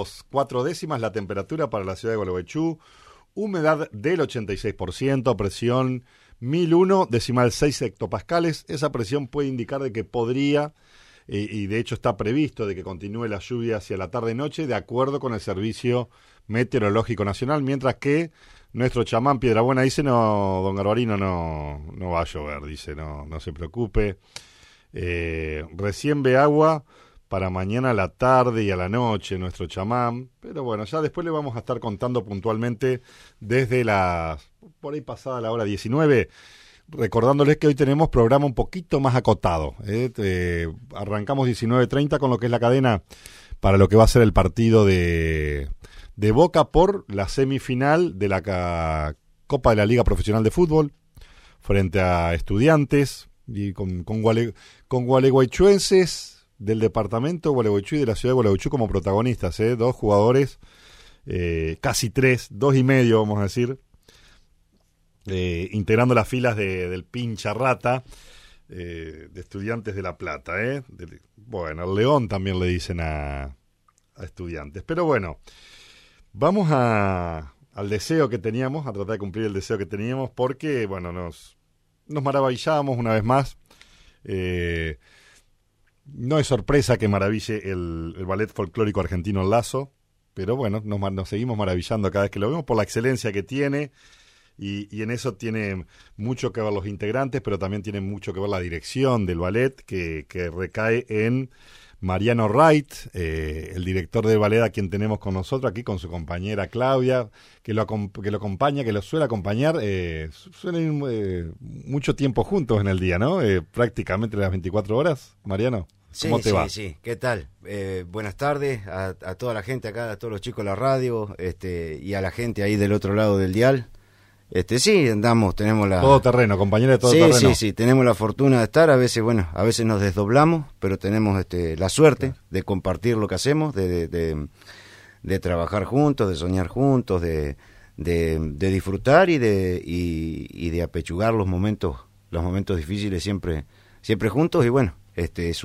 grados 4 décimas la temperatura para la ciudad de Gualeguaychú, humedad del 86%, presión 1001,6 hectopascales. Esa presión puede indicar de que podría, y de hecho está previsto, de que continúe la lluvia hacia la tarde-noche, de acuerdo con el Servicio Meteorológico Nacional, mientras que nuestro chamán Piedrabuena dice, no, don Garbarino, no va a llover, dice, no se preocupe. Recién ve agua para mañana a la tarde y a la noche, nuestro chamán, pero bueno, ya después le vamos a estar contando puntualmente desde por ahí pasada la hora 19, recordándoles que hoy tenemos programa un poquito más acotado. Arrancamos 19:30 con lo que es la cadena para lo que va a ser el partido de Boca por la semifinal de la Copa de la Liga Profesional de Fútbol frente a Estudiantes y con gualeguaychuenses del departamento de Gualeguaychú y de la ciudad de Gualeguaychú como protagonistas, dos jugadores, casi tres, 2 y medio vamos a decir, integrando las filas del pincha rata de Estudiantes de La Plata. Bueno, el León también le dicen a Estudiantes, pero bueno, vamos al deseo que teníamos, a tratar de cumplir el deseo que teníamos, porque bueno, nos maravillábamos una vez más. No es sorpresa que maraville el ballet folclórico argentino El Lazo, pero bueno, nos seguimos maravillando cada vez que lo vemos por la excelencia que tiene, y en eso tiene mucho que ver los integrantes, pero también tiene mucho que ver la dirección del ballet, que recae en Mariano Wright, el director del ballet a quien tenemos con nosotros aquí, con su compañera Claudia, que lo acompaña, que lo suele acompañar, suelen ir mucho tiempo juntos en el día, ¿no? Prácticamente las 24 horas, Mariano. ¿Cómo te va? Sí, ¿qué tal? Buenas tardes a toda la gente acá, a todos los chicos de la radio, y a la gente ahí del otro lado del dial. Sí, andamos, tenemos la... Todo terreno, compañera de todo terreno. Sí, tenemos la fortuna de estar, a veces nos desdoblamos, pero tenemos la suerte de compartir lo que hacemos, de trabajar juntos, de soñar juntos, de disfrutar y de apechugar los momentos difíciles siempre juntos, y bueno, es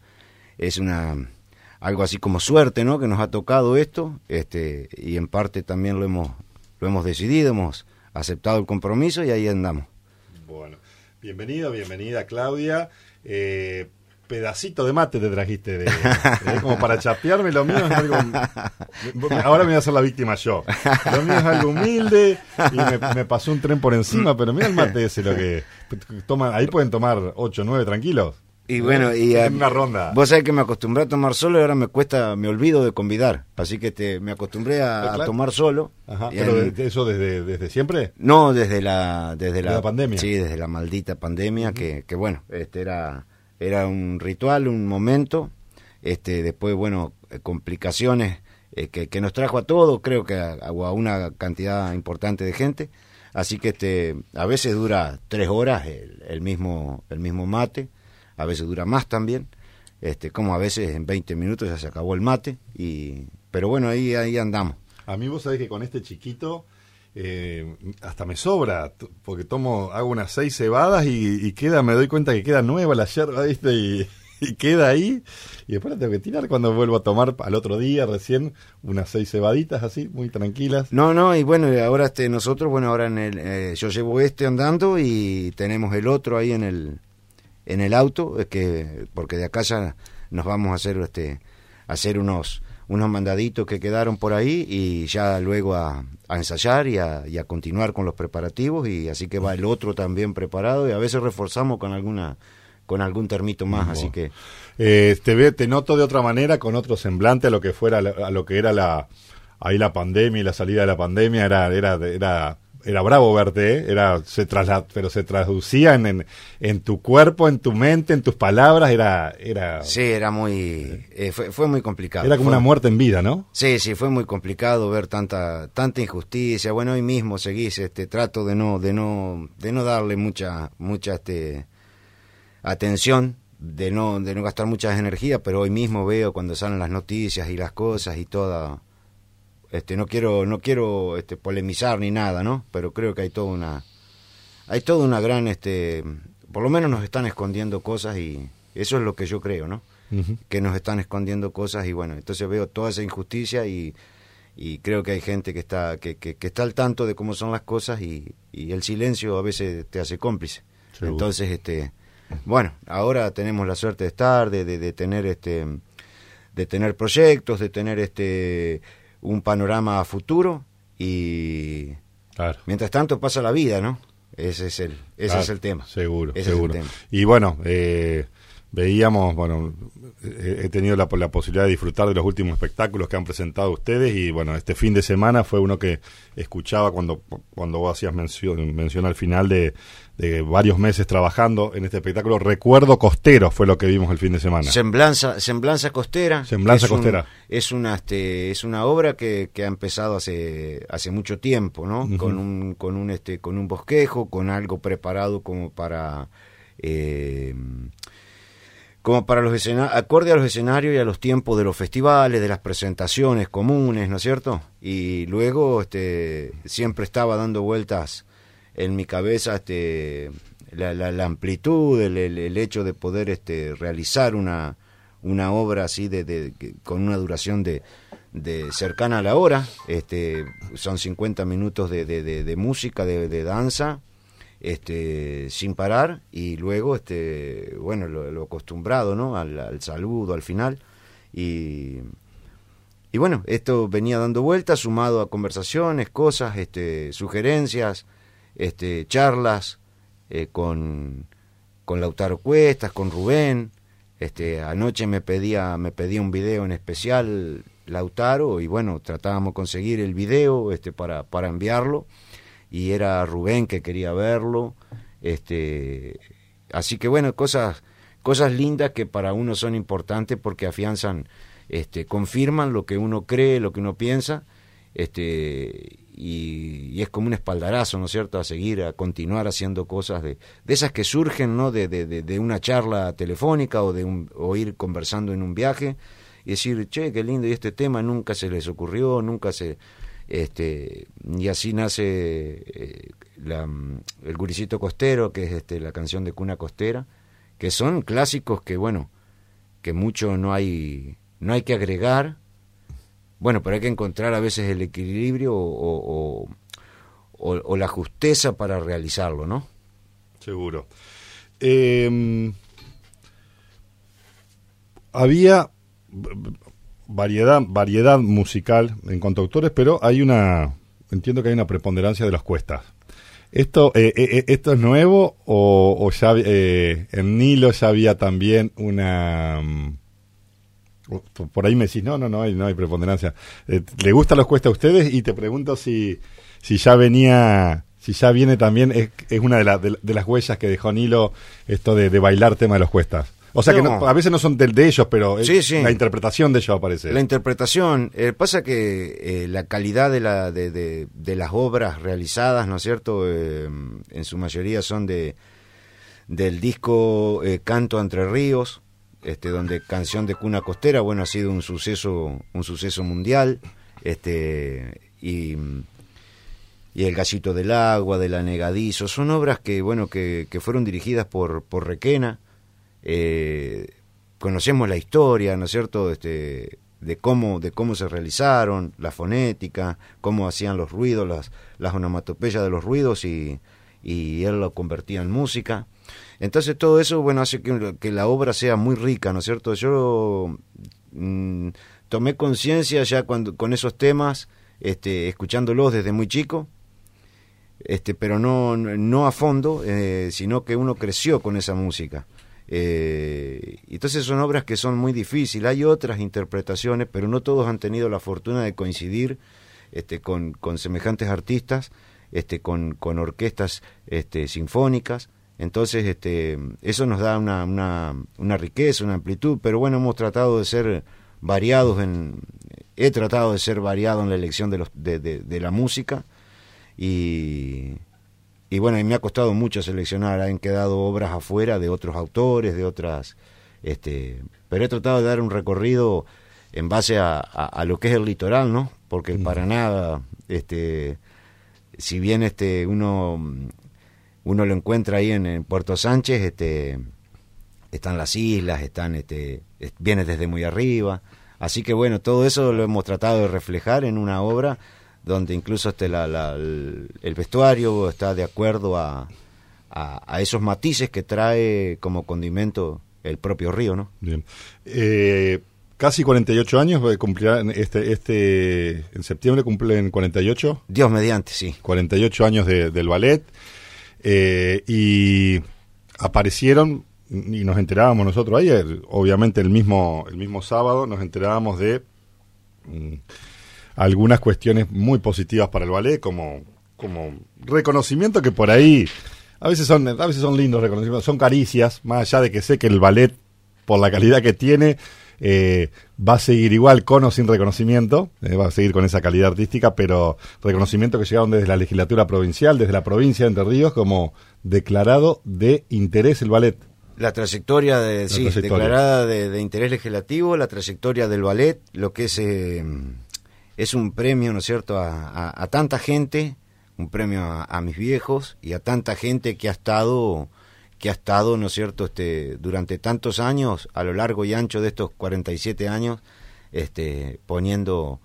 algo así como suerte, ¿no?, que nos ha tocado esto, y en parte también lo hemos decidido, hemos aceptado el compromiso y ahí andamos. Bueno, bienvenida Claudia. Pedacito de mate te trajiste, como para chapearme. Lo mío es algo... Ahora me voy a hacer la víctima yo. Lo mío es algo humilde y me pasó un tren por encima, pero mira el mate ese, lo que toman, ahí pueden tomar 8 o 9 tranquilos. Y bueno, en una ronda. Vos sabés que me acostumbré a tomar solo y ahora me olvido de convidar. Así que me acostumbré a tomar solo. Ajá, pero ¿eso desde siempre? No, desde la pandemia. Sí, desde la maldita pandemia, que bueno, era un ritual, un momento. Después, bueno, complicaciones que nos trajo a todos, creo que a una cantidad importante de gente. Así que a veces dura 3 horas el mismo mate. A veces dura más también, como a veces en 20 minutos ya se acabó el mate, pero bueno, ahí andamos. A mí vos sabés que con este chiquito hasta me sobra, porque hago unas 6 cebadas y me doy cuenta que queda nueva la yerba, ¿viste? Y queda ahí, y después la tengo que tirar cuando vuelvo a tomar al otro día recién unas 6 cebaditas así, muy tranquilas. No, y bueno, ahora nosotros, bueno, ahora yo llevo andando y tenemos el otro ahí en el auto, porque de acá ya nos vamos a hacer unos mandaditos que quedaron por ahí, y ya luego a ensayar y a continuar con los preparativos, y así que va el otro también preparado, y a veces reforzamos con algún termito más. Así que te noto de otra manera, con otro semblante a lo que era la pandemia y la salida de la pandemia. Era bravo verte, pero se traducía en tu cuerpo, en tu mente, en tus palabras, Sí, era muy... fue muy complicado. Era como una muerte en vida, ¿no? Sí, fue muy complicado ver tanta injusticia. Bueno, hoy mismo seguís, trato de no darle mucha atención, de no gastar muchas energías, pero hoy mismo veo cuando salen las noticias y las cosas y todo... no quiero polemizar ni nada, ¿no? Pero creo que hay toda una gran, por lo menos nos están escondiendo cosas, y eso es lo que yo creo, ¿no? que nos están escondiendo cosas, y bueno, entonces veo toda esa injusticia y creo que hay gente que está al tanto de cómo son las cosas, y el silencio a veces te hace cómplice. Seguro. Entonces, bueno, ahora tenemos la suerte de estar, de tener proyectos, de tener un panorama futuro, y claro, mientras tanto pasa la vida, ¿no? Ese es el tema. Seguro, seguro. Es el tema. Y bueno, veíamos, bueno, he tenido la posibilidad de disfrutar de los últimos espectáculos que han presentado ustedes, y bueno, este fin de semana fue uno que escuchaba cuando vos hacías mención al final de varios meses trabajando en este espectáculo. Recuerdo Costero fue lo que vimos el fin de semana. Semblanza Costera. Semblanza Costera. Es una obra que ha empezado hace mucho tiempo, ¿no? Uh-huh. Con un bosquejo, con algo preparado como para los escenarios, acorde a los escenarios y a los tiempos de los festivales, de las presentaciones comunes, ¿no es cierto? Y luego siempre estaba dando vueltas en mi cabeza la amplitud, el hecho de poder realizar una obra así con una duración de cercana a la hora. Son 50 minutos de música, de danza, sin parar, y luego bueno, lo acostumbrado, ¿no? al saludo al final, y bueno, esto venía dando vueltas, sumado a conversaciones, cosas, sugerencias, charlas con Lautaro Cuestas, con Rubén. Anoche me pedía un video en especial Lautaro, y bueno, tratábamos de conseguir el video para enviarlo, y era Rubén que quería verlo. Así que bueno, cosas lindas que para uno son importantes, porque afianzan, confirman lo que uno cree, lo que uno piensa, y es como un espaldarazo, ¿no es cierto?, a continuar haciendo cosas de esas que surgen, ¿no?, de una charla telefónica, o ir conversando en un viaje, y decir, che, qué lindo, y este tema nunca se les ocurrió, y así nace el Guricito Costero, que es la canción de Cuna Costera, que son clásicos que, bueno, que mucho no hay que agregar. Bueno, pero hay que encontrar a veces el equilibrio o la justeza para realizarlo, ¿no? Seguro. Había variedad musical en cuanto a autores, pero entiendo que hay una preponderancia de los Cuestas. ¿Esto es nuevo o ya en Nilo ya había también una... Por ahí me decís, no hay preponderancia. ¿Le gustan los Cuestas a ustedes? Y te pregunto si ya viene también, es una de las huellas que dejó Nilo, esto de bailar tema de los Cuestas. O sea, no, que a veces no son de ellos, pero sí. La interpretación de ellos aparece. La interpretación. Pasa que la calidad de las obras realizadas, ¿no es cierto?, en su mayoría son del disco Canto Entre Ríos, donde Canción de Cuna Costera, bueno, ha sido un suceso mundial, y El Gallito del Agua, del Anegadizo, son obras que, bueno, que fueron dirigidas por Requena. Conocemos la historia, ¿no es cierto?, de cómo se realizaron, la fonética, cómo hacían los ruidos, las onomatopeyas de los ruidos, y él lo convertía en música. Entonces todo eso, bueno, hace que la obra sea muy rica, ¿no es cierto? Yo tomé conciencia ya con esos temas, escuchándolos desde muy chico, pero no a fondo, sino que uno creció con esa música. Entonces son obras que son muy difíciles. Hay otras interpretaciones, pero no todos han tenido la fortuna de coincidir con semejantes artistas, con orquestas sinfónicas. Entonces eso nos da una riqueza, una amplitud, pero bueno, hemos tratado de ser variados he tratado de ser variado en la elección de la música, y bueno, y me ha costado mucho seleccionar. Han quedado obras afuera de otros autores, de otras, pero he tratado de dar un recorrido en base a lo que es el litoral, ¿no? Porque para nada, si bien uno lo encuentra ahí en Puerto Sánchez, están las islas, viene desde muy arriba. Así que bueno, todo eso lo hemos tratado de reflejar en una obra donde incluso el vestuario está de acuerdo a esos matices que trae como condimento el propio río, ¿no? Bien. Casi 48 años, cumplirán en septiembre cumplen 48. Dios mediante, sí. 48 años del ballet. Y aparecieron, y nos enterábamos nosotros ayer, obviamente el mismo sábado, nos enterábamos de algunas cuestiones muy positivas para el ballet, como reconocimiento que por ahí a veces son lindos reconocimientos, son caricias, más allá de que sé que el ballet, por la calidad que tiene, va a seguir igual con o sin reconocimiento, va a seguir con esa calidad artística, pero reconocimiento que llegaron desde la legislatura provincial, desde la provincia de Entre Ríos, como declarado de interés el ballet. La trayectoria declarada de interés legislativo, la trayectoria del ballet, lo que es un premio, ¿no es cierto?, a tanta gente, un premio a mis viejos y a tanta gente que ha estado, ¿no es cierto?, durante tantos años, a lo largo y ancho de estos 47 años, poniendo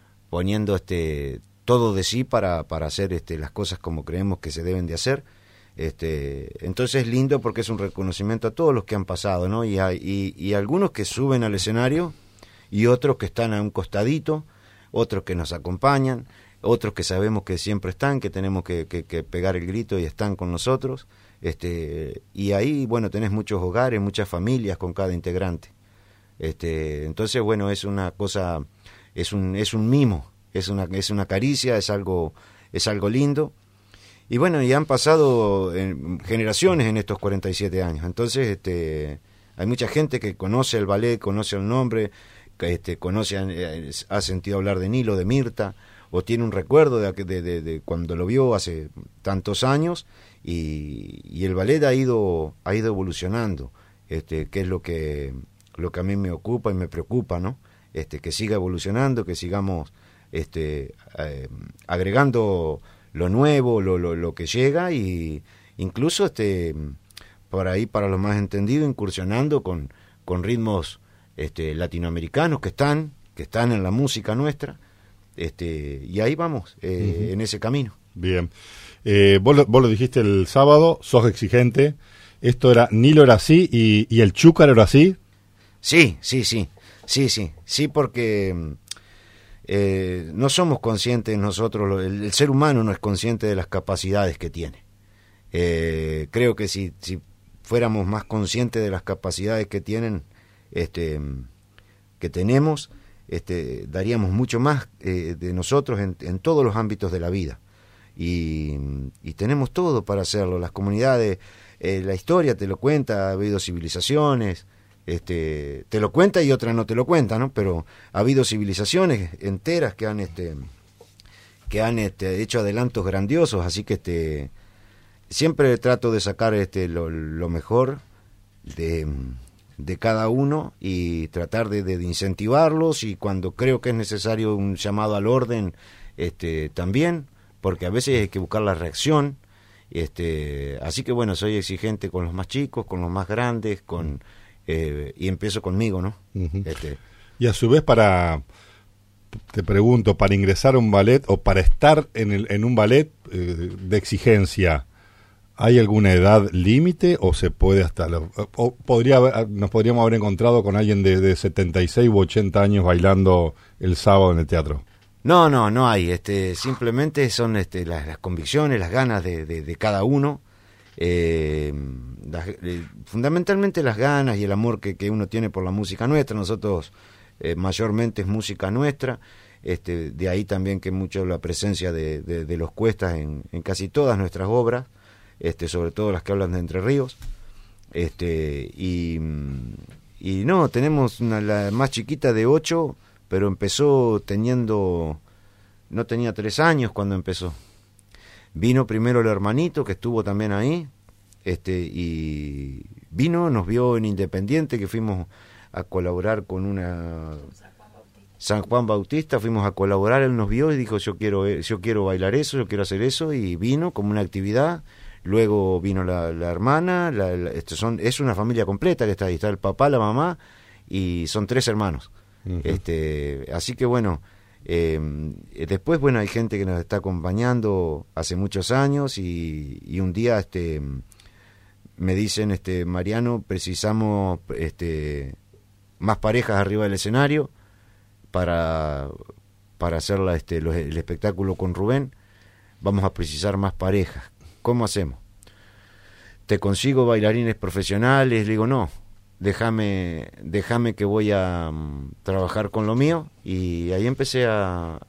todo de sí para hacer las cosas como creemos que se deben de hacer. Entonces es lindo porque es un reconocimiento a todos los que han pasado, ¿no? Y algunos que suben al escenario y otros que están a un costadito, otros que nos acompañan, otros que sabemos que siempre están, que tenemos que pegar el grito y están con nosotros. Y ahí, bueno, tenés muchos hogares, muchas familias con cada integrante. Entonces, bueno, es una cosa, es un mimo, es una caricia, es algo lindo. Y bueno, y han pasado generaciones en estos 47 años. Entonces, hay mucha gente que conoce el ballet, conoce el nombre, ha sentido hablar de Nilo, de Mirta, o tiene un recuerdo de cuando lo vio hace tantos años, y el ballet ha ido evolucionando, que es lo que a mí me ocupa y me preocupa, ¿no? Que siga evolucionando, que sigamos agregando lo nuevo, lo que llega, y incluso por ahí, para los más entendidos, incursionando con ritmos latinoamericanos que están en la música nuestra, y ahí vamos, en ese camino. Bien. Vos lo dijiste el sábado, sos exigente. Nilo era así y el Chúcar era así. Sí, porque no somos conscientes nosotros, el ser humano no es consciente de las capacidades que tiene. Creo que si fuéramos más conscientes de las capacidades que tienen, que tenemos, daríamos mucho más de nosotros en todos los ámbitos de la vida. Y tenemos todo para hacerlo. Las comunidades, la historia te lo cuenta, ha habido civilizaciones, te lo cuenta y otra no te lo cuenta, ¿no? Pero ha habido civilizaciones enteras que han hecho adelantos grandiosos, así que siempre trato de sacar lo mejor de cada uno y tratar de incentivarlos, y cuando creo que es necesario un llamado al orden, también, porque a veces hay que buscar la reacción. Así que bueno, soy exigente con los más chicos, con los más grandes, y empiezo conmigo, ¿no? Uh-huh. Y a su vez, te pregunto, para ingresar a un ballet o para estar en un ballet de exigencia, ¿hay alguna edad límite o se puede nos podríamos haber encontrado con alguien de 76 u 80 años bailando el sábado en el teatro? No hay, simplemente son las convicciones, las ganas de cada uno, fundamentalmente las ganas y el amor que uno tiene por la música nuestra. Nosotros mayormente es música nuestra, de ahí también que mucho la presencia de los Cuestas en casi todas nuestras obras, sobre todo las que hablan de Entre Ríos, y no, tenemos la más chiquita de 8, pero empezó no tenía 3 años cuando empezó. Vino primero el hermanito, que estuvo también ahí, y nos vio en Independiente, que fuimos a colaborar con San Juan Bautista, fuimos a colaborar, él nos vio y dijo, yo quiero bailar eso, yo quiero hacer eso, y vino como una actividad, luego vino la hermana, es una familia completa que está ahí, está el papá, la mamá, y son 3 hermanos. Uh-huh. Así que bueno, después bueno, hay gente que nos está acompañando hace muchos años, y un día me dicen, Mariano, precisamos más parejas arriba del escenario para hacer el espectáculo con Rubén. Vamos a precisar más parejas. ¿Cómo hacemos? ¿Te consigo bailarines profesionales? Le digo, no, déjame que voy a trabajar con lo mío. Y ahí empecé a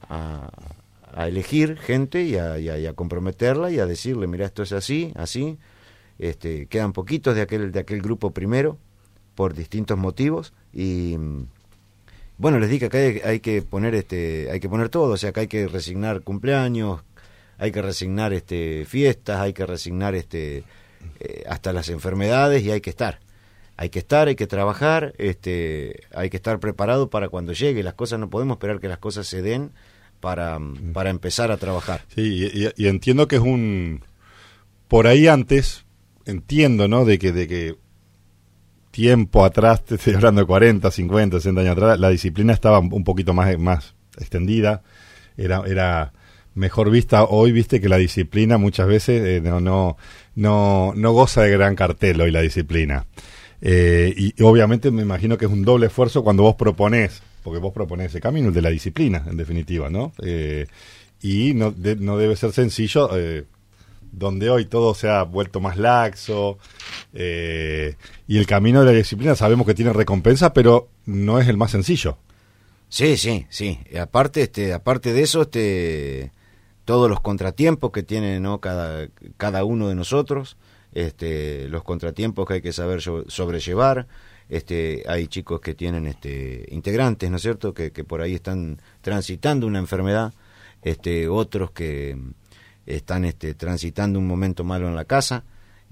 elegir gente y a comprometerla y a decirle, mira, esto es así, así. Quedan poquitos de aquel grupo primero, por distintos motivos, y bueno, les dije que acá hay que poner todo, o sea, que hay que resignar cumpleaños, hay que resignar fiestas, hay que resignar hasta las enfermedades, y hay que estar, hay que trabajar, hay que estar preparado para cuando llegue las cosas. No podemos esperar que las cosas se den para empezar a trabajar. Sí, y entiendo que es por ahí antes, entiendo, ¿no? de que tiempo atrás, te estoy hablando de 40, 50, 60 años atrás, la disciplina estaba un poquito más extendida, era mejor vista. Hoy viste que la disciplina muchas veces no goza de gran cartel hoy la disciplina. Y obviamente me imagino que es un doble esfuerzo cuando vos proponés, porque vos proponés ese camino, el de la disciplina, en definitiva, ¿no? Y no debe ser sencillo, donde hoy todo se ha vuelto más laxo, y el camino de la disciplina sabemos que tiene recompensa, pero no es el más sencillo. Sí. Aparte de eso, todos los contratiempos que tiene, ¿no? cada uno de nosotros, los contratiempos que hay que saber sobrellevar. Hay chicos que tienen integrantes, ¿no es cierto?, que por ahí están transitando una enfermedad, otros que están transitando un momento malo en la casa,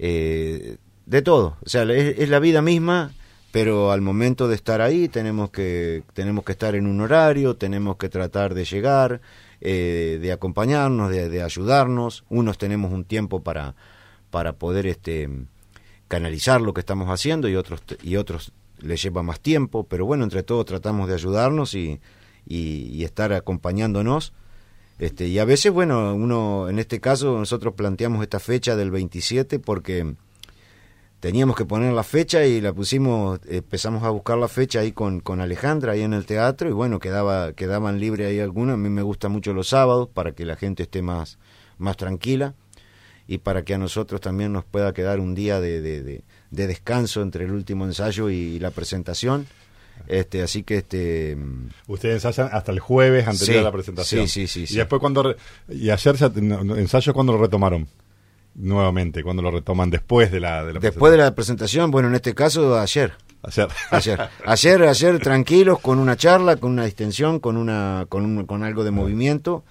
de todo, o sea, es la vida misma, pero al momento de estar ahí tenemos que estar en un horario, tenemos que tratar de llegar, de acompañarnos, de ayudarnos. Unos tenemos un tiempo para poder canalizar lo que estamos haciendo, y otros les lleva más tiempo, pero bueno, entre todos tratamos de ayudarnos y estar acompañándonos. Y a veces, bueno, uno, en este caso, nosotros planteamos esta fecha del 27 porque teníamos que poner la fecha y la pusimos, empezamos a buscar la fecha ahí con Alejandra, ahí en el teatro, y bueno, quedaban libres ahí algunas. A mí me gustan mucho los sábados para que la gente esté más tranquila, y para que a nosotros también nos pueda quedar un día de descanso entre el último ensayo y la presentación. Así que ustedes ensayan hasta el jueves anterior a la presentación. Sí. Y después y ayer ensayo, ¿cuándo lo retomaron? Nuevamente, ¿cuándo lo retoman después de la presentación? Después de la presentación, bueno, en este caso ayer. Ayer tranquilos, con una charla, con una distensión, con algo de movimiento.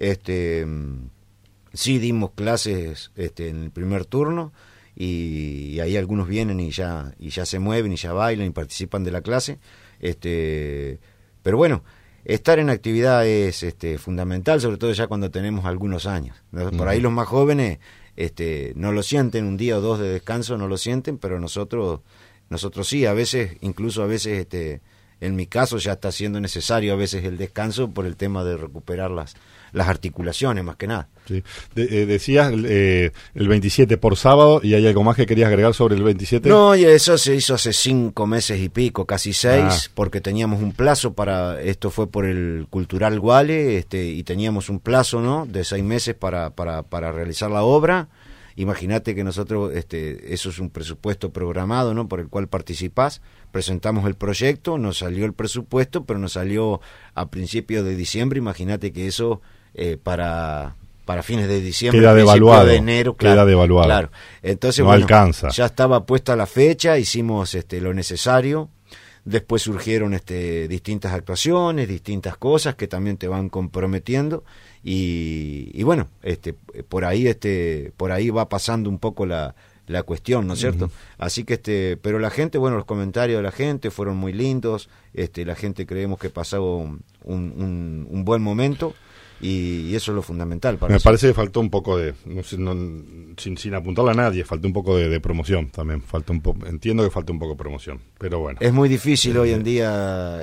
Sí dimos clases en el primer turno, y ahí algunos vienen y ya se mueven y ya bailan y participan de la clase. Pero bueno, estar en actividad es fundamental, sobre todo ya cuando tenemos algunos años. Por ahí los más jóvenes no lo sienten, un día o dos de descanso no lo sienten, pero nosotros sí, incluso a veces en mi caso ya está siendo necesario a veces el descanso por el tema de recuperar las articulaciones, más que nada. Sí. Decías el 27 por sábado, ¿y hay algo más que querías agregar sobre el 27? No, y eso se hizo hace 5 meses y pico, casi 6, porque teníamos un plazo esto fue por el Cultural Guale, y teníamos un plazo, ¿no?, de 6 meses para realizar la obra. Imagínate que nosotros, eso es un presupuesto programado, ¿no?, por el cual participás. Presentamos el proyecto, nos salió el presupuesto, pero nos salió a principios de diciembre. Imagínate que eso para fines de diciembre, queda devaluado, de enero, claro. Entonces, no alcanza. Ya estaba puesta la fecha, hicimos lo necesario. Después surgieron distintas actuaciones, distintas cosas que también te van comprometiendo, y bueno, por ahí va pasando un poco la cuestión, ¿no es cierto? Uh-huh. Así que pero la gente, bueno, los comentarios de la gente fueron muy lindos. La gente creemos que pasó un buen momento. y eso es lo fundamental para Me nosotros. parece que faltó un poco de, no sé, sin apuntarle a nadie, faltó un poco de promoción también, entiendo que faltó un poco de promoción, pero bueno. Es muy difícil hoy en día,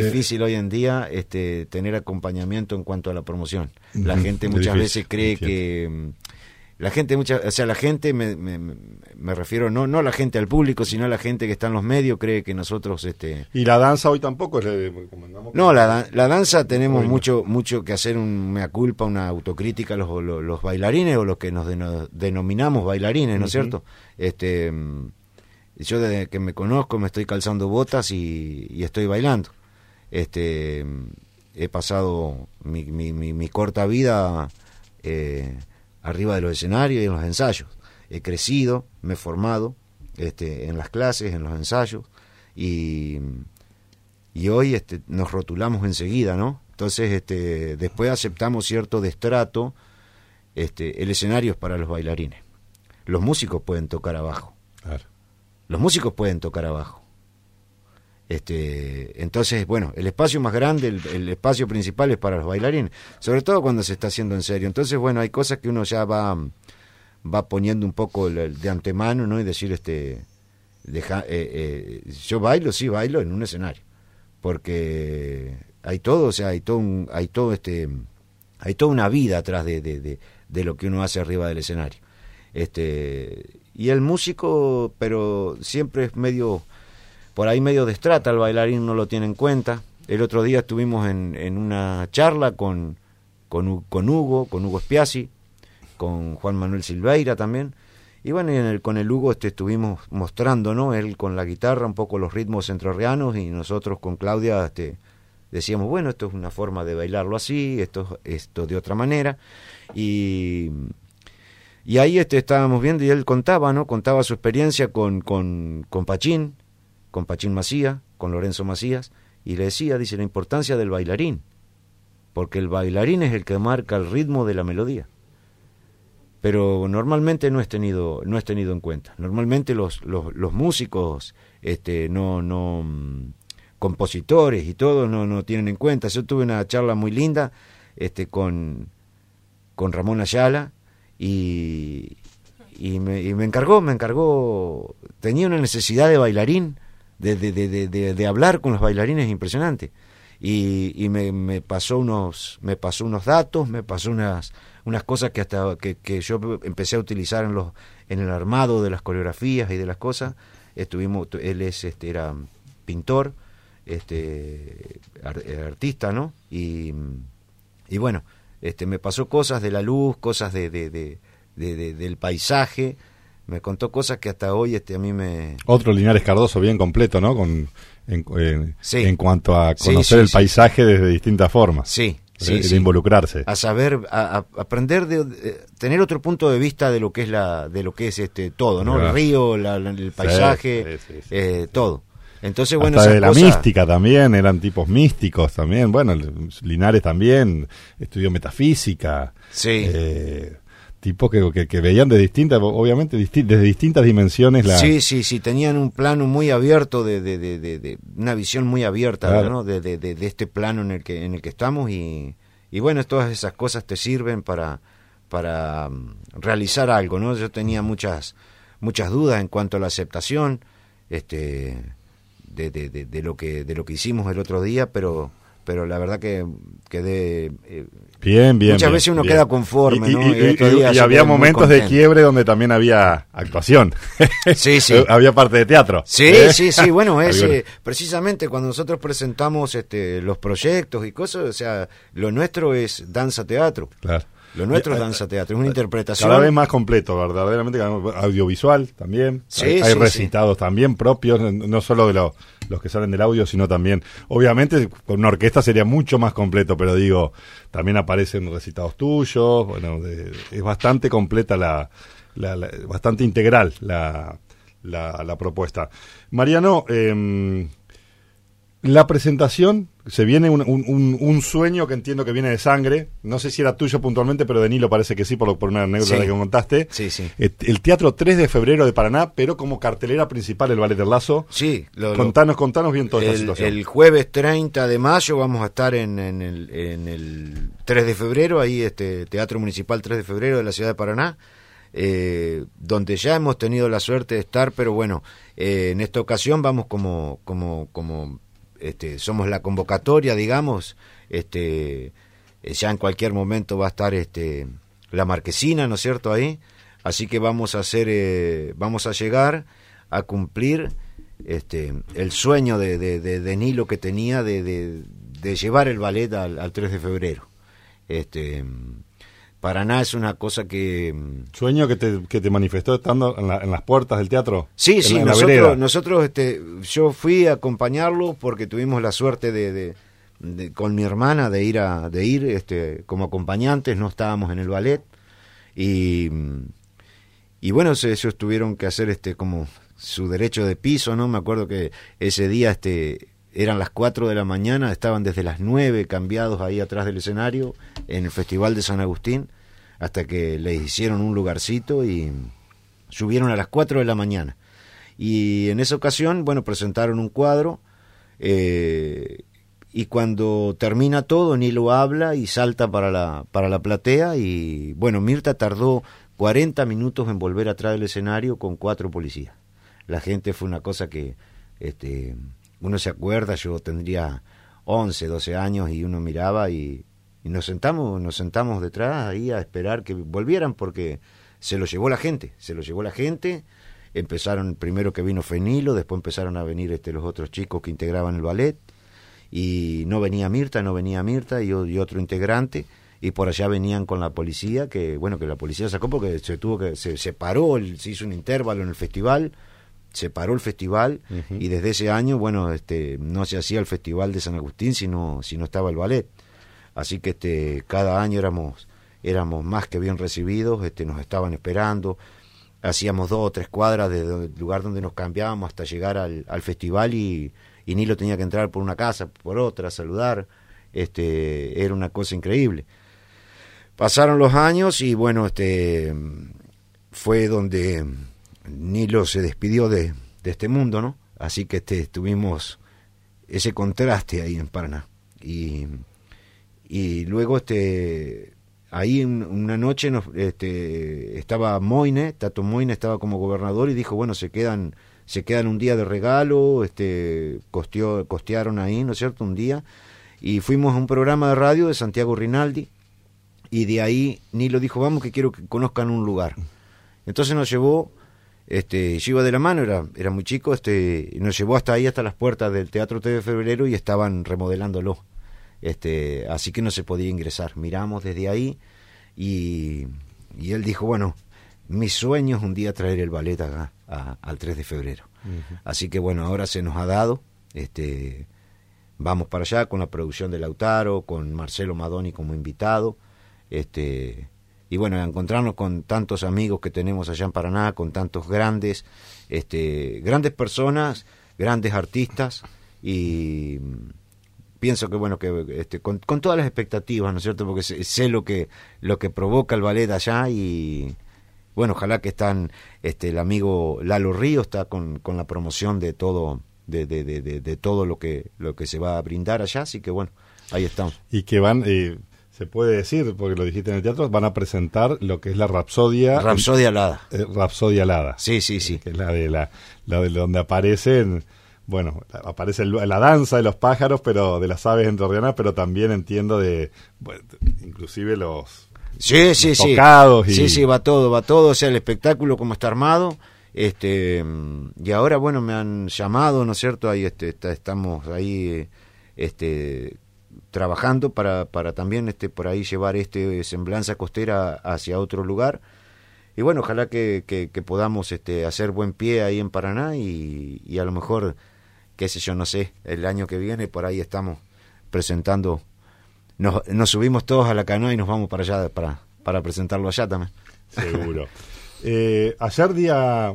tener acompañamiento en cuanto a la promoción. La gente muchas veces cree que la gente me refiero no la gente al público, sino a la gente que está en los medios cree que nosotros y la danza hoy tampoco no, la danza tenemos mucho que hacer, un mea culpa, una autocrítica, los bailarines o los que nos denominamos bailarines, ¿no es cierto? Yo desde que me conozco me estoy calzando botas y estoy bailando. He pasado mi corta vida arriba de los escenarios y en los ensayos. He crecido, me he formado en las clases, en los ensayos, y hoy nos rotulamos enseguida, ¿no? Entonces después aceptamos cierto destrato. El escenario es para los bailarines. Los músicos pueden tocar abajo. Claro. Los músicos pueden tocar abajo. Entonces, bueno, el espacio más grande, el espacio principal es para los bailarines, sobre todo cuando se está haciendo en serio. Entonces, bueno, hay cosas que uno ya va poniendo un poco de antemano, ¿no? Y decir, yo bailo en un escenario, porque hay todo, o sea, hay toda una vida atrás de lo que uno hace arriba del escenario. Y el músico, pero siempre es por ahí medio destrata, el bailarín no lo tiene en cuenta. El otro día estuvimos en una charla con Hugo Spiazzi, con Juan Manuel Silveira también, y bueno, con el Hugo estuvimos mostrando, ¿no? Él con la guitarra un poco los ritmos entrerrianos, y nosotros con Claudia decíamos, bueno, esto es una forma de bailarlo así, esto de otra manera, y ahí estábamos viendo, y él contaba su experiencia con Pachín Macías, con Lorenzo Macías, y le dice la importancia del bailarín, porque el bailarín es el que marca el ritmo de la melodía. Pero normalmente no es tenido en cuenta. Normalmente los músicos, compositores y todo no tienen en cuenta. Yo tuve una charla muy linda con Ramón Ayala, y me encargó, tenía una necesidad de bailarín, de hablar con los bailarines impresionante, y me pasó unos datos, me pasó unas cosas que yo empecé a utilizar en el armado de las coreografías y de las cosas. Él era pintor, artista, ¿no? Y bueno, me pasó cosas de la luz, cosas del paisaje. Me contó cosas que hasta hoy a mí me... Otro Linares Cardoso bien completo, ¿no? En cuanto a conocer el paisaje desde distintas formas. Sí. De involucrarse. A saber, a aprender tener otro punto de vista de lo que es todo, ¿no? Claro. El río, el paisaje, todo. Entonces, bueno, hasta de la mística también, eran tipos místicos también. Bueno, Linares también estudió metafísica. Sí. Tipos que veían obviamente desde distintas dimensiones Sí, tenían un plano muy abierto, de una visión muy abierta, claro, ¿no? de este plano en el que estamos, y bueno, todas esas cosas te sirven para realizar algo, ¿no? Yo tenía muchas dudas en cuanto a la aceptación de lo que hicimos el otro día, pero la verdad que quedé bien. Muchas veces uno queda conforme, ¿no? Y había momentos de quiebre donde también había actuación. Sí. Había parte de teatro. Sí. Bueno, precisamente cuando nosotros presentamos los proyectos y cosas, o sea, lo nuestro es danza-teatro. Claro. Lo nuestro es danza-teatro, es una interpretación. Cada vez más completo, verdaderamente, audiovisual también. Sí, hay recitados también propios, no solo de los que salen del audio, sino también, obviamente, con una orquesta sería mucho más completo, pero digo, también aparecen recitados tuyos, bueno, es bastante completa bastante integral la propuesta. Mariano, la presentación, se viene un sueño que entiendo que viene de sangre, no sé si era tuyo puntualmente, pero de Nilo parece que sí, por una anécdota que contaste. Sí. El Teatro 3 de Febrero de Paraná, pero como cartelera principal el Ballet del Lazo. Sí. Contanos bien toda esta situación. El jueves 30 de mayo vamos a estar en el 3 de febrero, ahí Teatro Municipal 3 de febrero de la ciudad de Paraná, donde ya hemos tenido la suerte de estar, pero bueno, en esta ocasión vamos como somos la convocatoria, digamos, ya en cualquier momento va a estar la marquesina, ¿no es cierto?, ahí, así que vamos a llegar a cumplir el sueño de Nilo que tenía de llevar el ballet al 3 de febrero. Paraná es una cosa que... ¿Sueño que te manifestó estando en las puertas del teatro? Sí, sí, en nosotros yo fui a acompañarlo porque tuvimos la suerte con mi hermana de ir como acompañantes, no estábamos en el ballet, y bueno, ellos tuvieron que hacer como su derecho de piso, ¿no? Me acuerdo que ese día eran las 4 de la mañana, estaban desde las 9 cambiados ahí atrás del escenario en el Festival de San Agustín, hasta que les hicieron un lugarcito y subieron a las 4 de la mañana. Y en esa ocasión, bueno, presentaron un cuadro, y cuando termina todo, Nilo habla y salta para la platea, y bueno, Mirta tardó 40 minutos en volver atrás del escenario con 4 policías. La gente fue una cosa que uno se acuerda, yo tendría 11, 12 años y uno miraba y nos sentamos detrás ahí a esperar que volvieran porque se lo llevó la gente. Empezaron, primero que vino Fenilo, después empezaron a venir los otros chicos que integraban el ballet, y no venía Mirta y otro integrante, y por allá venían con la policía, que la policía sacó porque se paró, se hizo un intervalo en el festival, se paró el festival, uh-huh. Y desde ese año, bueno, no se hacía el Festival de San Agustín si no estaba el ballet. Así que cada año éramos más que bien recibidos, nos estaban esperando, hacíamos 2 o 3 cuadras del lugar donde nos cambiábamos hasta llegar al festival, y Nilo tenía que entrar por una casa, por otra, saludar, era una cosa increíble. Pasaron los años y bueno, fue donde Nilo se despidió de este mundo, ¿no? Así que tuvimos ese contraste ahí en Paraná. Y luego ahí una noche estaba Tato Moine estaba como gobernador y dijo, bueno, se quedan un día de regalo, costearon ahí, ¿no es cierto?, un día, y fuimos a un programa de radio de Santiago Rinaldi, y de ahí Nilo dijo, vamos que quiero que conozcan un lugar. Entonces nos llevó, yo iba de la mano, era muy chico, nos llevó hasta ahí, hasta las puertas del Teatro 3 de Febrero, y estaban remodelándolo. Así que no se podía ingresar. Miramos desde ahí y él dijo, bueno, mi sueño es un día traer el ballet acá al 3 de febrero. Uh-huh. Así que bueno, ahora se nos ha dado, vamos para allá con la producción de Lautaro, con Marcelo Madoni como invitado, y bueno, encontrarnos con tantos amigos que tenemos allá en Paraná, con tantos grandes personas, grandes artistas, y pienso que bueno, que con todas las expectativas, ¿no es cierto?, porque sé lo que provoca el ballet allá, y bueno, ojalá que están, el amigo Lalo Río está con la promoción de todo, de todo lo que se va a brindar allá, así que bueno, ahí estamos. Y que van, se puede decir, porque lo dijiste en el teatro, van a presentar lo que es la Rapsodia Alada. Rapsodia Alada. Sí. Que es la de donde aparecen, bueno, aparece la danza de los pájaros, pero de las aves entrerrianas, pero también entiendo inclusive los tocados. Sí, va todo, o sea, el espectáculo como está armado, y ahora, bueno, me han llamado, ¿no es cierto?, ahí estamos ahí, trabajando para también, por ahí llevar Semblanza Costera hacia otro lugar, y bueno, ojalá que podamos hacer buen pie ahí en Paraná, y a lo mejor, qué sé yo, no sé, el año que viene por ahí estamos presentando, nos subimos todos a la canoa y nos vamos para allá para presentarlo allá también. Seguro. Ayer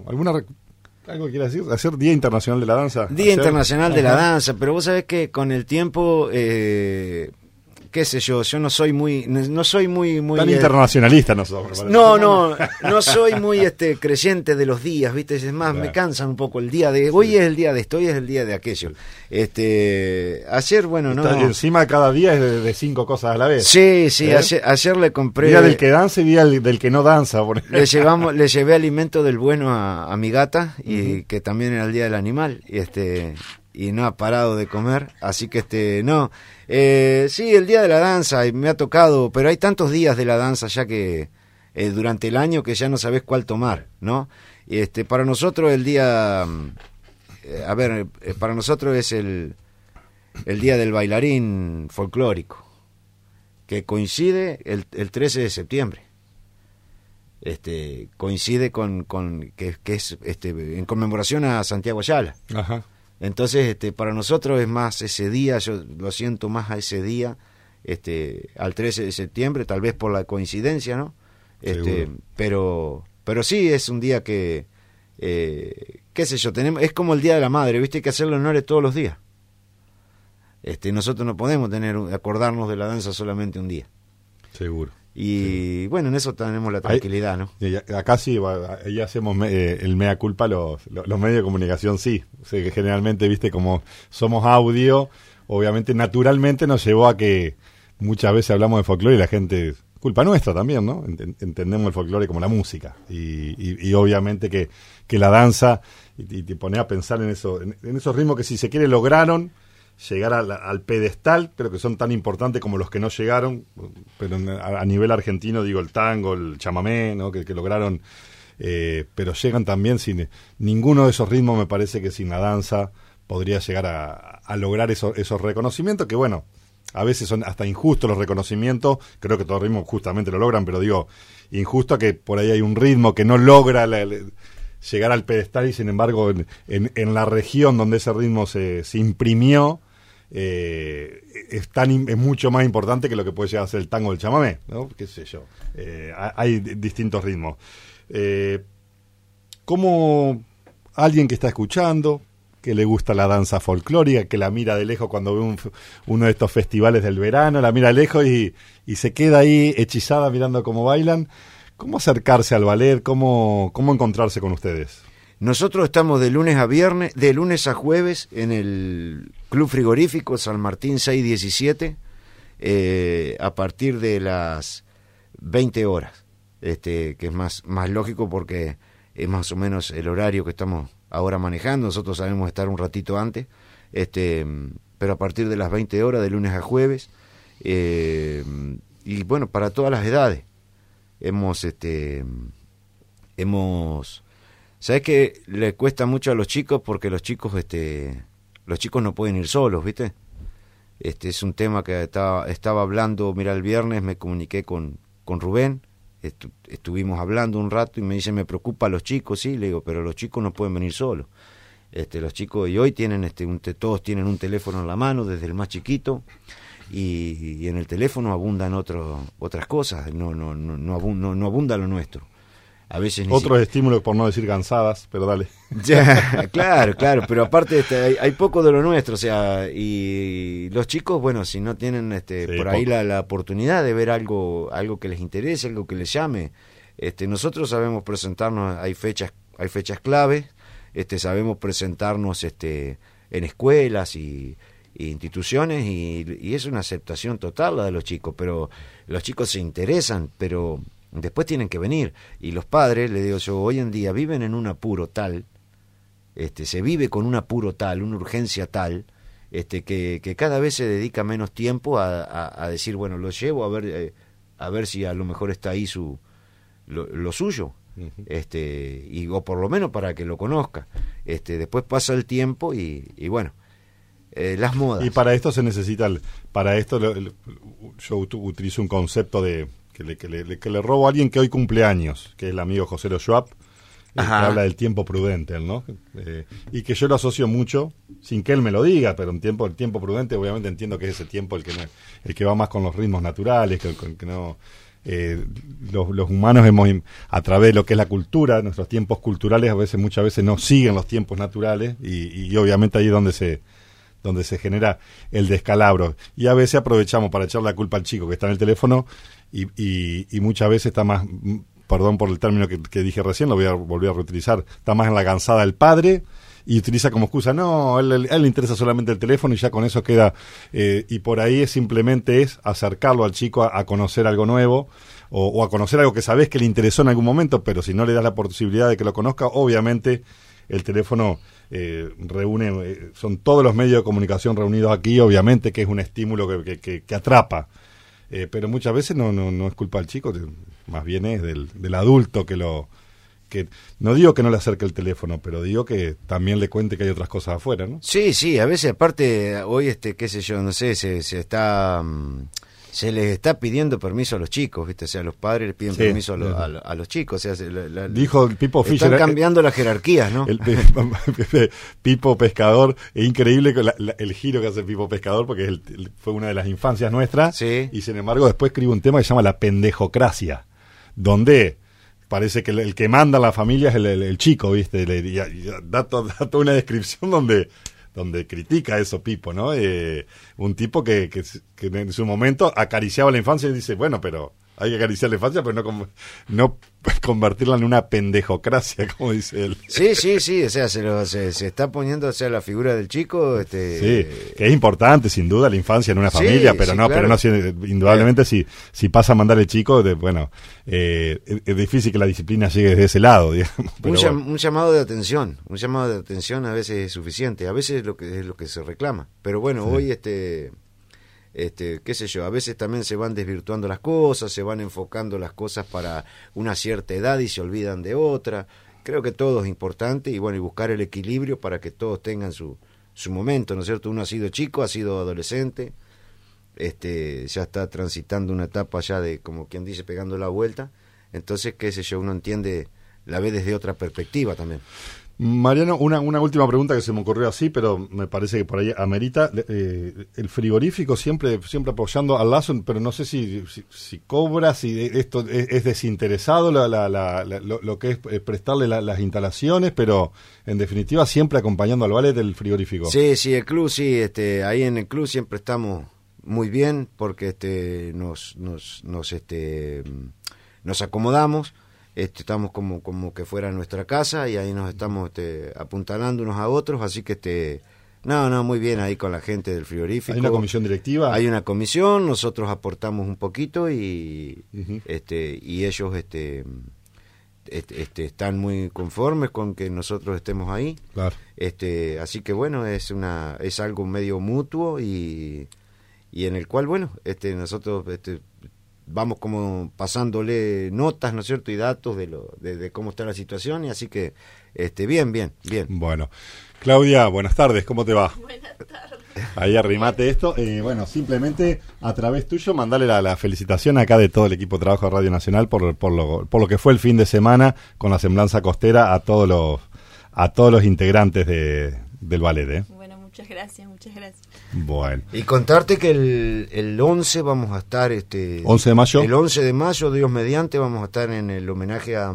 ¿algo que quieras decir? Ayer Día Internacional de la Danza. Internacional de la Danza, pero vos sabés que con el tiempo qué sé yo no soy muy tan internacionalista no somos. No soy muy creyente de los días, ¿viste? Es más, claro. Me cansa un poco el día de hoy, es el día de esto, hoy es el día de aquello. Ayer, bueno, no. Y encima cada día es de 5 cosas a la vez. Sí, ayer le compré. Día del que danza y día del que no danza. Le llevé alimento del bueno a mi gata, y que también era el día del animal, y no ha parado de comer, así que no. Sí, el día de la danza me ha tocado, pero hay tantos días de la danza ya que durante el año que ya no sabes cuál tomar, ¿no? Para nosotros el día, para nosotros es el día del bailarín folclórico, que coincide el 13 de septiembre. Coincide con que es en conmemoración a Santiago Ayala. Ajá. Entonces, para nosotros es más ese día, yo lo siento más a ese día, al 13 de septiembre, tal vez por la coincidencia, ¿no? Pero sí es un día que, qué sé yo, es como el Día de la Madre, ¿viste? Hay que hacerle honores todos los días. Nosotros no podemos acordarnos de la danza solamente un día. Seguro. Y bueno, en eso tenemos la tranquilidad, ¿no? Acá sí, ahí hacemos el mea culpa, los medios de comunicación sí. O sea, que generalmente, viste, como somos audio, obviamente naturalmente nos llevó a que muchas veces hablamos de folclore y la gente, culpa nuestra también, ¿no? Entendemos el folclore como la música. Y obviamente que la danza, y te pone a pensar en esos ritmos que si se quiere lograron llegar al pedestal, creo que son tan importantes como los que no llegaron, pero a nivel argentino digo el tango, el chamamé, ¿no? que lograron, pero llegan también sin ninguno de esos ritmos, me parece que sin la danza podría llegar a lograr esos reconocimientos, que bueno, a veces son hasta injustos los reconocimientos, creo que todos los ritmos justamente lo logran, pero digo, injusto que por ahí hay un ritmo que no logra llegar al pedestal y sin embargo en la región donde ese ritmo se imprimió, es mucho más importante que lo que puede llegar a ser el tango o el chamamé, ¿no? Qué sé yo, hay distintos ritmos. ¿Cómo alguien que está escuchando, que le gusta la danza folclórica, que la mira de lejos cuando ve uno de estos festivales del verano, la mira de lejos y se queda ahí hechizada mirando cómo bailan, cómo acercarse al ballet, cómo encontrarse con ustedes? Nosotros estamos de lunes a jueves en el Club Frigorífico San Martín 617, a partir de las 20 horas, que es más lógico porque es más o menos el horario que estamos ahora manejando. Nosotros sabemos estar un ratito antes, pero a partir de las 20 horas de lunes a jueves, y bueno, para todas las edades. ¿Sabes que le cuesta mucho a los chicos? Porque los chicos no pueden ir solos, ¿viste? Es un tema que estaba hablando, mira, el viernes me comuniqué con Rubén, estuvimos hablando un rato y me dice, me preocupa a los chicos, sí, le digo, pero los chicos no pueden venir solos. Los chicos y hoy tienen todos tienen un teléfono en la mano, desde el más chiquito, y en el teléfono abundan otras cosas, no abunda lo nuestro. A veces otros estímulos, por no decir cansadas, pero dale. Ya, claro, pero aparte hay poco de lo nuestro, o sea, y los chicos, bueno, si no tienen sí, por ahí la oportunidad de ver algo que les interese, algo que les llame, nosotros sabemos presentarnos, hay fechas claves, sabemos presentarnos en escuelas y instituciones y es una aceptación total la de los chicos, pero los chicos se interesan, pero después tienen que venir, y los padres, le digo yo, hoy en día viven en un apuro tal, se vive con un apuro tal, una urgencia tal, que cada vez se dedica menos tiempo a decir, bueno, lo llevo a ver si a lo mejor está ahí lo suyo, uh-huh. O por lo menos para que lo conozca. Después pasa el tiempo y bueno, las modas. Y para esto se necesita, yo utilizo un concepto que le robo a alguien que hoy cumple años, que es el amigo José Lo Schwab, que habla del tiempo prudente, ¿no? Y que yo lo asocio mucho, sin que él me lo diga, pero el tiempo prudente, obviamente entiendo que es ese tiempo el que va más con los ritmos naturales, que no... los humanos hemos, a través de lo que es la cultura, nuestros tiempos culturales muchas veces no siguen los tiempos naturales, y obviamente ahí es donde donde se genera el descalabro. Y a veces aprovechamos para echar la culpa al chico que está en el teléfono y muchas veces está más, perdón por el término que dije recién, lo voy a volver a reutilizar, está más en la gansada del padre y utiliza como excusa, no, a él le interesa solamente el teléfono y ya con eso queda, y por ahí simplemente es acercarlo al chico a conocer algo nuevo, o a conocer algo que sabés que le interesó en algún momento, pero si no le das la posibilidad de que lo conozca, obviamente el teléfono reúne, son todos los medios de comunicación reunidos aquí, obviamente que es un estímulo que atrapa, pero muchas veces no es culpa del chico, más bien es del adulto que no digo que no le acerque el teléfono, pero digo que también le cuente que hay otras cosas afuera, ¿no? Sí, a veces aparte hoy qué sé yo, no sé, se les está pidiendo permiso a los chicos, ¿viste? O sea, los padres les piden permiso a los chicos, o sea, dijo el Pipo Fischer, están cambiando las jerarquías, ¿no? El Pipo Pescador, es increíble el giro que hace Pipo Pescador, porque fue una de las infancias nuestras, sí. Y sin embargo después escribe un tema que se llama La Pendejocracia, donde parece que el que manda a la familia es el chico, ¿viste? Y da toda una descripción donde critica eso Pipo, ¿no? Un tipo que en su momento acariciaba la infancia y dice, bueno, pero hay que acariciar la infancia, pero no convertirla en una pendejocracia, como dice él. Sí, o sea, se está poniendo, o sea, la figura del chico, Sí, que es importante, sin duda, la infancia en una familia, pero indudablemente si pasa a mandar el chico, es difícil que la disciplina llegue desde ese lado, digamos. Un llamado de atención, a veces es suficiente, a veces es lo que se reclama, pero bueno, sí. Hoy qué sé yo, a veces también se van desvirtuando las cosas, se van enfocando las cosas para una cierta edad y se olvidan de otra. Creo que todo es importante y bueno, y buscar el equilibrio para que todos tengan su momento, ¿no es cierto? Uno ha sido chico, ha sido adolescente, ya está transitando una etapa ya de, como quien dice, pegando la vuelta. Entonces, qué sé yo, uno entiende, la ve desde otra perspectiva también. Mariano, una última pregunta que se me ocurrió así, pero me parece que por ahí amerita. El frigorífico siempre apoyando al Lazo, pero no sé si cobra, si esto es desinteresado lo que es prestarle las instalaciones, pero en definitiva siempre acompañando al ballet del frigorífico. Sí, el club, sí, ahí en el club siempre estamos muy bien porque nos acomodamos. Estamos como que fuera nuestra casa y ahí nos estamos apuntalando unos a otros, así que muy bien ahí con la gente del frigorífico. ¿Hay una comisión directiva? Hay una comisión, nosotros aportamos un poquito y uh-huh. Y ellos están muy conformes con que nosotros estemos ahí. Claro. Así que bueno, es algo medio mutuo y en el cual bueno, nosotros vamos como pasándole notas, ¿no es cierto?, y datos de cómo está la situación, y así que bien. Bueno, Claudia, buenas tardes, ¿cómo te va? Buenas tardes. Ahí arrimate esto, simplemente a través tuyo mandale la felicitación acá de todo el equipo de trabajo de Radio Nacional por lo que fue el fin de semana con la Semblanza Costera a todos los integrantes del ballet, ¿eh? Bueno, muchas gracias. Bueno. Y contarte que el 11 vamos a estar 11 de mayo. El 11 de mayo, Dios mediante, vamos a estar en el homenaje a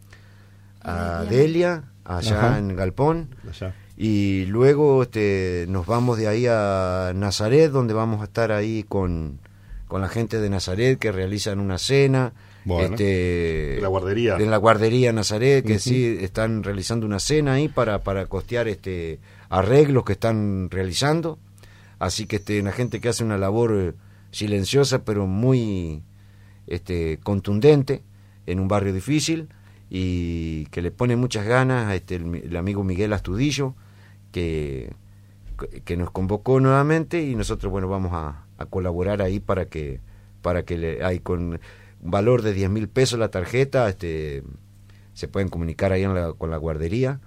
Delia, allá Ajá. en Galpón. Allá. Y luego nos vamos de ahí a Nazaret, donde vamos a estar ahí con la gente de Nazaret que realizan una cena. Bueno, en la guardería. En la guardería Nazaret, que uh-huh. sí están realizando una cena ahí para costear arreglos que están realizando. Así que una gente que hace una labor silenciosa pero muy contundente en un barrio difícil y que le pone muchas ganas el amigo Miguel Astudillo que nos convocó nuevamente y nosotros bueno vamos a colaborar ahí para que hay con un valor de 10.000 pesos la tarjeta, se pueden comunicar ahí con la guardería.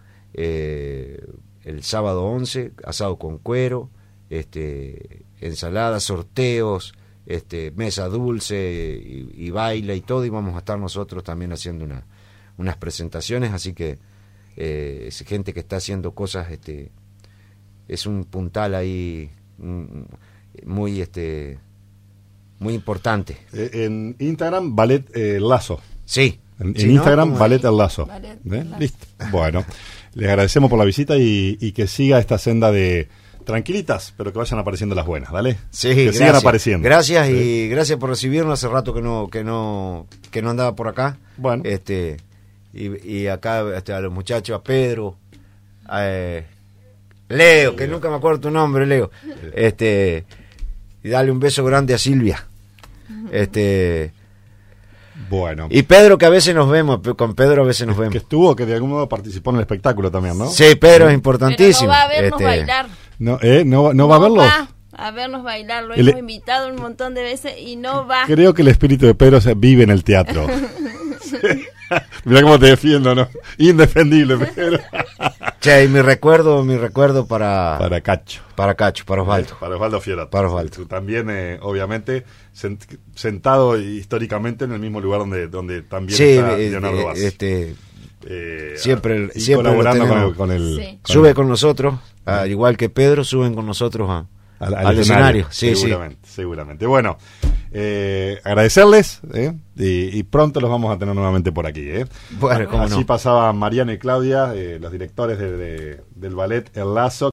El sábado 11, asado con cuero, ensaladas, sorteos, mesa dulce y baile y todo, y vamos a estar nosotros también haciendo unas presentaciones, así que es gente que está haciendo cosas, es un puntal ahí muy muy importante. En Instagram, Ballet Lazo. Sí. En Instagram, Ballet El Lazo. Ballet. Listo. Bueno, les agradecemos por la visita y que siga esta senda de tranquilitas, pero que vayan apareciendo las buenas, ¿dale? Sí, que sigan apareciendo. Gracias, sí. Y gracias por recibirnos. Hace rato que no andaba por acá. Bueno. Y acá a los muchachos, a Pedro, a Leo, que nunca me acuerdo tu nombre, Leo. Y dale un beso grande a Silvia. Bueno. Y Pedro, que a veces nos vemos, con Pedro a veces nos vemos. Que estuvo, que de algún modo participó en el espectáculo también, ¿no? Sí, Pedro es importantísimo. Pero no va a vernos bailar. No va a verlos. Va a vernos bailar, lo hemos invitado un montón de veces y no va. Creo que el espíritu de Pedro vive en el teatro. Mira cómo te defiendo, ¿no? Indefendible, Pedro. Che, y mi recuerdo para Cacho. Para Osvaldo. Para Osvaldo Fierato. Para Osvaldo. También, obviamente, sentado históricamente en el mismo lugar donde también sí, está Leonardo Vaz. Siempre colaborando con el... Sí. Sube con nosotros, igual que Pedro, suben con nosotros al escenario. Sí, seguramente. Bueno, agradecerles y pronto los vamos a tener nuevamente por aquí. Bueno, Así pasaban Mariano y Claudia, los directores del ballet El Lazo.